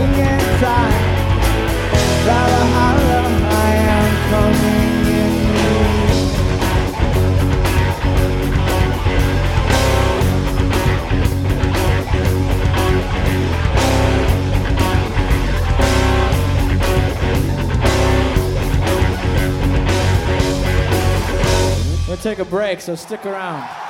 sing and cry. Valhalla, I am coming in. We'll take a break, so stick around.